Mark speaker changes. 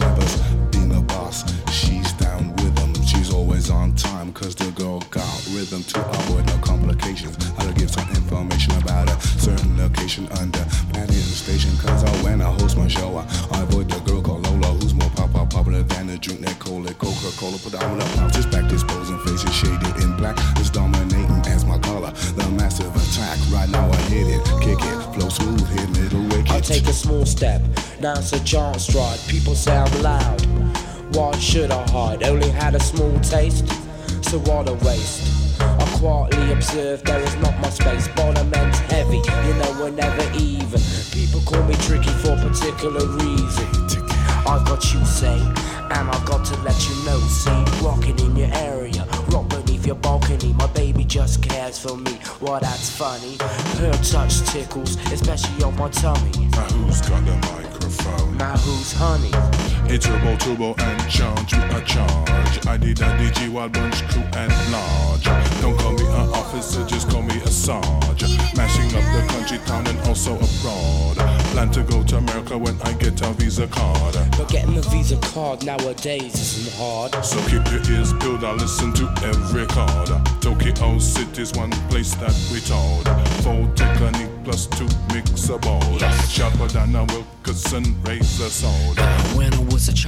Speaker 1: never been a boss. She's down with them, she's always on time, cause the girl got rhythm to avoid no complications. I'll give some information about a certain location under Patty Station, cause when I host my show, I avoid the girl called Lola, who's more popular than a drink that Coca-Cola, predominant mouth, just back disposing faces shaded in black, is dominating as my color. The massive attack, right now I hit it, kick it, flow smooth, hit middle wicket.
Speaker 2: I take a small step, now it's a giant stride. People say I'm loud, why should I hide? Only had a small taste, so what a waste. I quietly observe there is not much space. Bonament's heavy, you know we're never even. People call me tricky for a particular reason. I've got you say, and I've got to let you know. See, rocking in your area, rock beneath your balcony. My baby just cares for me, well that's funny. Her touch tickles, especially on my tummy.
Speaker 3: Now who's got the microphone?
Speaker 2: Now who's honey?
Speaker 3: It's turbo and charge with a charge. I did a DG Wild Bunch crew and large. Don't call me an officer, just call me a sarge. Mashing up the country, town and also abroad. Plan to go to America when I get a Visa card.
Speaker 2: But getting a Visa card nowadays isn't hard.
Speaker 3: So keep your ears peeled, I listen to every card. Tokyo City's one place that we told. 4 technique plus 2 mix a bowl. Sharper than a Wilkerson razor sword.
Speaker 2: When I was a child,